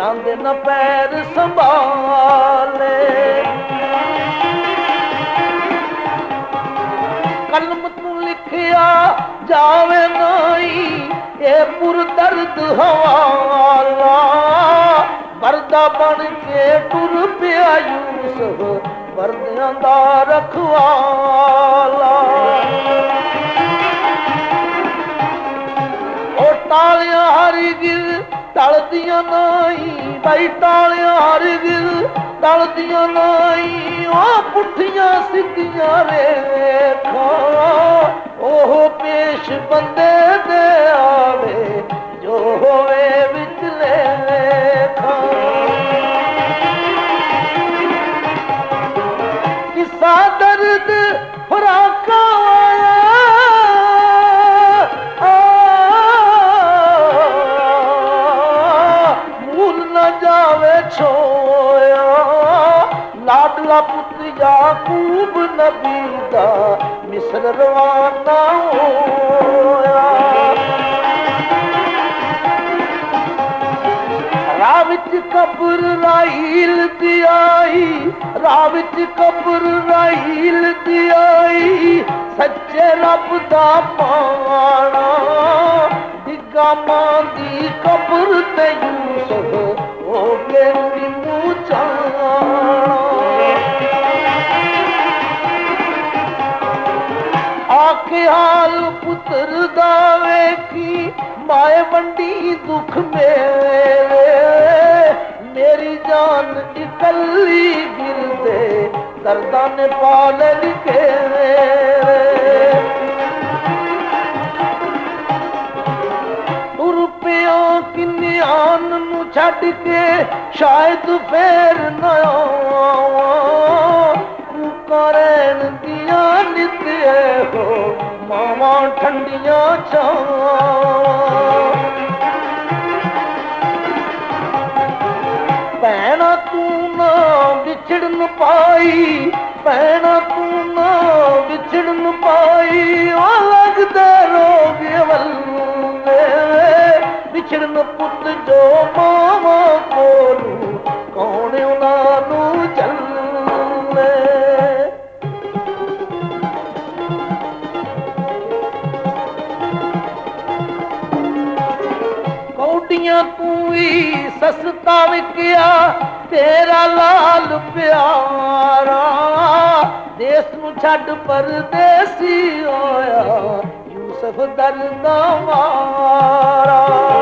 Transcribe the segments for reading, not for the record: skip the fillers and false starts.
ਚੰਦ ਨ ਪੈਰ ਸੰਭਾਲੇ। ਕਲਮ ਤੂੰ ਲਿਖਿਆ ਜਾਵੇ ਨਾਈ ਇਹ ਪੁਰ ਦਰਦ ਹਵਾਲਾ। ਵਰਦਾ ਬਣ ਕੇ ਟੁਰ ਪਿਆ ਯੂਸਫ ਵਰਦਿਆਂ ਦਾ ਰਖਵਾਲਾ। ਉਹ ਟਾਲਿਆਂ ਹਰਗਿਜ਼ ਟਲਦੀਆਂ ਨਹੀਂ ਬਾਈ, ਟਾਲਿਆਂ ਹਰਗਿਜ਼ ਟਲਦੀਆਂ ਨਹੀਂ। ਉਹ ਪੁੱਠੀਆਂ ਸਿੱਧੀਆਂ ਵੇਖਾਂ ਉਹ ਪੇਸ਼ ਬੰਦੇ ਦੇ ਆਵੇ ਜੋ ਹੋਵੇ ਵਿਚਲੇ ਵੇਖਾਂ। ਕਿਸਾ ਦਰਦ ਫਰਾਕਾਂ ਵਾਲਾ ਮੂਲ ਨਾ ਜਾਵੇ ਛੋਇਆ। ਲਾਡਲਾ ਪੁੱਤ ਯਾਕੂਬ ਨਬੀ ਦਾ ਮਿਸਰ ਰਵਾਨਾ ਹੋਇਆ। ਰਾਹ ਵਿੱਚ ਕਬਰ ਰਾਹੀਲ ਦੀ ਆਈ, ਰਾਹ ਵਿੱਚ ਕਬਰ ਰਾਹੀਲ ਦੀ ਆਈ। ਸੱਚੇ ਰੱਬ ਦਾ ਪਾਣਾ ਡਿੱਗਾ ਮਾਂ ਦੀ ਕਬਰ ਤੇ ਯੂਸਫ ਹੋ ਕੇ ਮੂੰਹ ਚਾਣਾ। ਆਖੇ ਹਾਲ ਪੁੱਤਰ ਦਾ ਵੇਖੀ ਮਾਏ ਵੰਡੀ ਦੁੱਖ ਮੇਰੇ। ਮੇਰੀ ਜਾਨ ਇਕੱਲੀ ਗਿਰਦੇ ਦਰਦਾਂ ਨੇ ਪਾਲ ਲਿਖੇ। ਤੁਰ ਪਿਆ ਕਿੰਨਿਆਂ ਨੂੰ ਛੱਡ ਕੇ ਸ਼ਾਇਦ ਫੇਰ ਨਾ ਆਵਾਂ। ਰਹਿਣ ਦੀਆਂ ਨਿਤ ਇਹੋ ਮਾਵਾਂ ਠੰਡੀਆਂ ਛਾਵਾਂ। ਭੈਣਾ ਤੂੰ ਨਾ ਵਿਛੜਨ ਪਾਈ, ਭੈਣਾ ਤੂੰ ਨਾ ਵਿਛੜਨ ਪਾਈ। ਉਹ ਲੱਗਦੇ ਰੋਗੇ ਵੱਲੇ ਵਿਛੜਨ ਪੁੱਤ ਜੋ ਮਾਵਾਂ ਕੋਲੋਂ ਕੌਣ ਉਹਨਾਂ ਨੂੰ ਚੱਲੇ। ਕੌਡੀਆਂ ਤੂੰ ਵੀ ਸਸਤਾ ਵਿਕਿਆ ਤੇਰਾ ਲਾਲ ਪਿਆਰਾ। ਦੇਸ ਨੂੰ ਛੱਡ ਪਰਦੇਸੀ ਹੋਇਆ ਯੂਸਫ ਦਰਦਾਂ ਵਾਰਾ।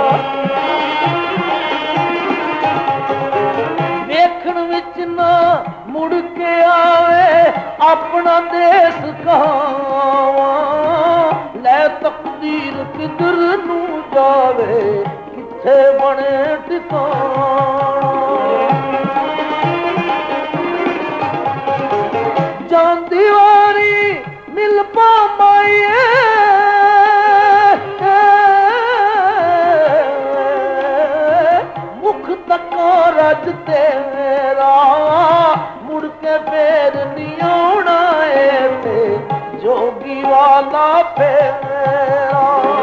ਵੇਖਣ ਵਿੱਚ ਨਾ ਮੁੜ ਕੇ ਆਵੇ ਆਪਣਾ ਦੇਸ ਕਹਾਵਾਂ। ਲੈ ਤਕਦੀਰ ਕਿਧਰ ਨੂੰ ਜਾਵੇ ਕਿੱਥੇ ਬਣੇ ਟਿਕਾਣਾ। ਜਾਂਦੀ ਵਾਰੀ ਮਿਲ ਪਾਵਾਂਗੇ ਮੁਖ ਤੱਕ ਰਜ ਤੇਰਾ। ਮੁੜ ਕੇ ਫੇਰ ਨਹੀਂ ਆਉਣਾ ਏ ਤੇ ਜੋਗੀ ਵਾਲਾ ਫੇਰਾ।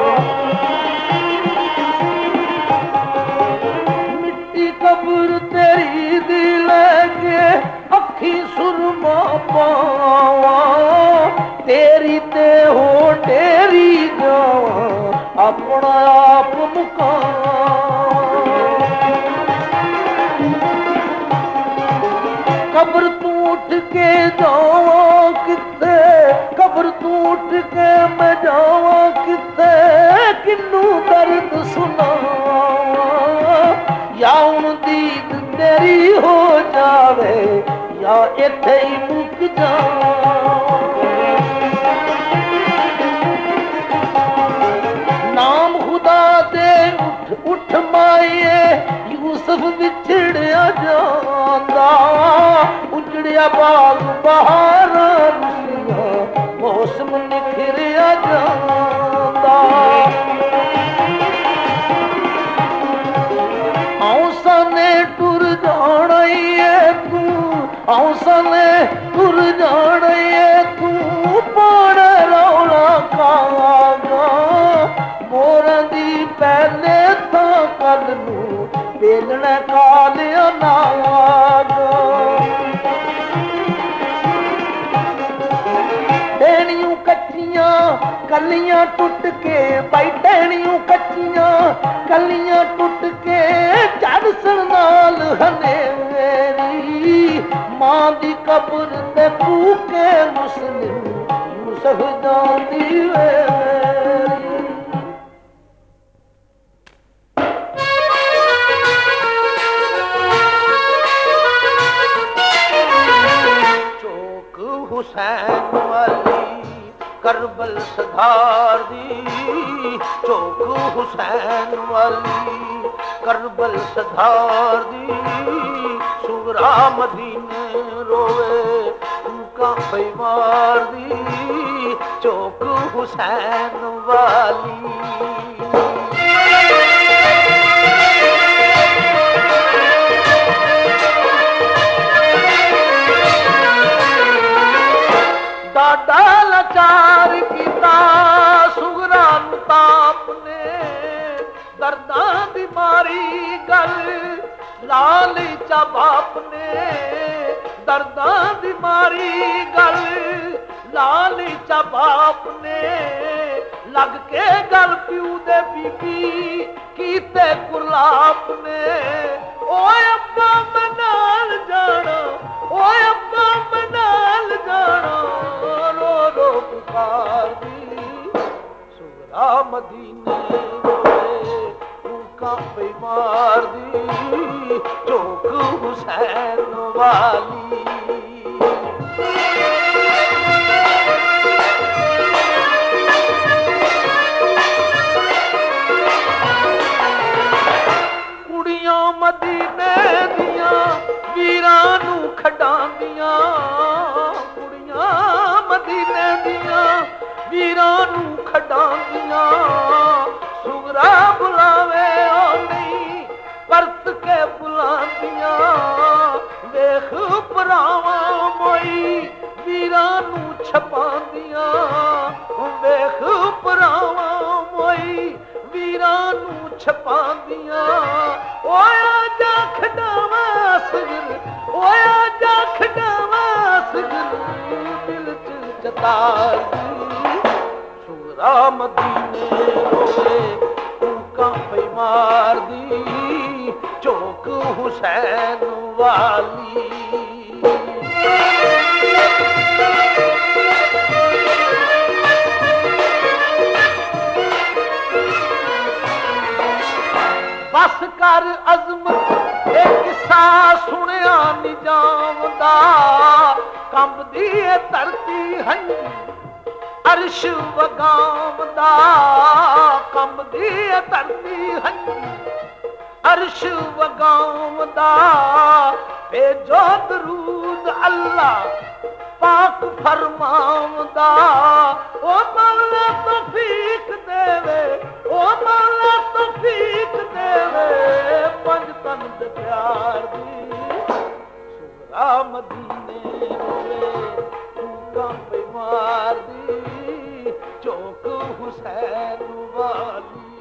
ਮਿੱਟੀ ਕਬਰ ਤੇਰੀ ਦੀ ਲੈ ਕੇ ਅੱਖੀ ਸੁਰਮਾ ਪਾਵਾਂ। ਤੇਰੀ ਤੇ ਹੋ ਤੇਰੀ ਜਾਵਾਂ ਆਪਣਾ ਆਪ ਮੁਕਾਵਾਂ। ਕਬਰ ਤੂੰ ਉੱਠ ਕੇ ਜਾਵਾਂ ਕਿੱਥੇ, ਕਬਰ ਤੂੰ ਉੱਠ ਕੇ ਮੈਂ ਜਾਵਾਂ ਕਿੱਥੇ। ਕਿੰਨੂੰ ਦਰਦ ਸੁਣਾਵਾਂ ਜਾਂ ਹੁਣ ਦੀਦ ਤੇਰੀ ਹੋ ਜਾਵੇ ਜਾਂ ਇੱਥੇ ਹੀ ਮੁੱਕ ਜਾਵਾਂ। ਨਾਮ ਖੁਦਾ ਦੇ ਉੱਠ ਉੱਠ ਮਾਏ ਯੂਸਫ ਵਿਛੜਿਆ ਜਾਂਦਾ। ਉਜੜਿਆ ਬਾਗ ਬਹਾਰਾਂ ਰੁੱਸੀਆਂ ਮੌਸਮ ਨਿਖਰਿਆ ਜਾਂਦਾ। ਹੌਸਾ ਨੇ ਟੁਰ ਜਾਣਾ ਏ ਤੂੰ, ਹੌਸਾ ਨੇ ਟੁਰ ਜਾਣਾ ਏ ਤੂੰ। ਪਾੜ ਰੌਲਾ ਕਾਗਾ ਮੋਰਾਂ ਦੀ ਪਹਿਲੇ ਤਾਂ ਕਰ ਕਾਲ ਨੂੰ ਵੇਲਣਾ ਕਾਲਿਆ ਨਾਗ ਟਹਿਣੀਆਂ ਕੱਚੀਆਂ ਕੱਲੀਆਂ ਟੁੱਟ ਕੇ ਭਾਈ ਟਹਿਣੀਆਂ ਕੱਚੀਆਂ ਕੱਲੀਆਂ ਟੁੱਟ ਕੇ ਚੜ੍ਹਸਣ ਨਾਲ ਹਨੇਰੀ ਮਾਂ ਦੀ ਕਬਰ ਤੇ ਕੂਕੇ ਮੁਸਲਿਮ ਮੁਸਹ ਜਾਂਦੀ ਵੇਰੀ ਚੌਕ ਹੁਸੈਨ ਵਾਲੀ ਕਰਬਲ ਸਧਾਰ ਦੀ ਚੌਕ ਹੁਸੈਨ ਵਾਲੀ ਕਰਬਲ ਸਧਾਰ ਦੀ ਸੁਗਰਾ ਮਦੀਨੇ ਰੋਵੇ ਕਾਂਪੇ ਮਾਰਦੀ ਚੌਕ ਹੁਸੈਨ ਵਾਲੀ ਡਾਡਾ ਲਾਚਾਰ ਕੀਤਾ ਸੁਗਰਾ ਨੂੰ ਤਾਪ ਨੇ ਦਰਦਾਂ ਦੀ ਮਾਰੀ ਗੱਲ ਲਾਲੀ ਚਾ ਬਾਪ ਨੇ ਦਰਦਾਂ ਦੀ ਮਾਰੀ ਗੱਲ ਲਾਲੀ ਚਾ ਬਾਪ ਨੇ ਲੱਗ ਕੇ ਗੱਲ ਪਿਉ ਦੇ ਬੀਬੀ ਕੀਤੇ ਗੁਰਲਾਪ ਨੇ ਓਏ ਅੱਬਾ ਮੈਂ ਨਾਲ ਜਾਣਾ ਓਏ ਅੱਬਾ ਮੈਂ ਨਾਲ ਜਾਣਾ ਰੋ ਰੋ ਪੁਕਾਰਦੀ ਸੁਗਰਾ ਮਦੀਨੇ ਰੋਏ ਕਾਂਪੇ ਮਾਰਦੀ ਚੌਕ ਹੁਸੈਨ ਵਾਲੀ ਕੁੜੀਆਂ ਮਦੀਨੇ ਦੀਆਂ ਵੀਰਾਂ ਨੂੰ ਖਡਾਉਂਦੀਆਂ ਕੁੜੀਆਂ ਮਦੀਨੇ ਦੀਆਂ ਵੀਰਾਂ ਨੂੰ ਖਡਾਉਂਦੀਆਂ ਸੁਗਰਾ ਬੁਲਾਵੇ ਉਹ ਨਹੀਂ ਪਰਤ ਕੇ ਬੁਲਾਉਂਦੀਆਂ ਵੇਖ ਭਰਾਵਾਂ ਮੋਈ ਵੀਰਾਂ ਨੂੰ ਛਪਾਉਂਦੀਆਂ ਵੇਖ ਭਰਾਵਾਂ ਮੋਈ ਵੀਰਾਂ ਨੂੰ ਛਪਾਉਂਦੀਆਂ ਓਏ ਜਾ ਖਡਾਵਾਂ ਸਗਰ ਓਏ ਜਾ ਖਡਾਵਾਂ ਸਗਰ ਦਿਲ ਚ ਚਤਾਰਦੀ ਸੁਗਰਾ ਮਦੀਨੇ ਰੋਵੇ ਕਾਂਪੇ ਮਾਰਦੀ ਚੌਕ ਹੁਸੈਨ ਵਾਲੀ ਬਸ ਕਰ ਅਜ਼ਮਤ ਇਹ ਕਿੱਸਾ ਸੁਣਿਆ ਨਿਜਾਮ ਦਾ ਕੰਬਦੀ ਏ ਧਰਤੀ ਹੰਝੂ ਅਰਸ਼ ਵਗਾਉਂਦਾ ਕੰਬਦੀ ਏ ਧਰਤੀ ਹੰਝੂ ਅਰਸ਼ ਵਗਾਉਂਦਾ ਭੇਜੋ ਦਰੂਦ ਅੱਲਾ ਪਾਕ ਫਰਮਾਉਂਦਾ ਓ ਮੌਲਾ ਤੌਫੀਕ ਦੇਵੇ ਓ ਮੌਲਾ ਤੌਫੀਕ ਦੇਵੇ ਪੰਜ ਤਨ ਦੇ ਪਿਆਰ ਦੀ ਸੁਗਰਾ ਮਦੀਨੇ ਰੋਵੇ ਕਾਂਪੇ ਮਾਰਦੀ ਚੌਕ ਹੁਸੈਨ ਵਾਲੀ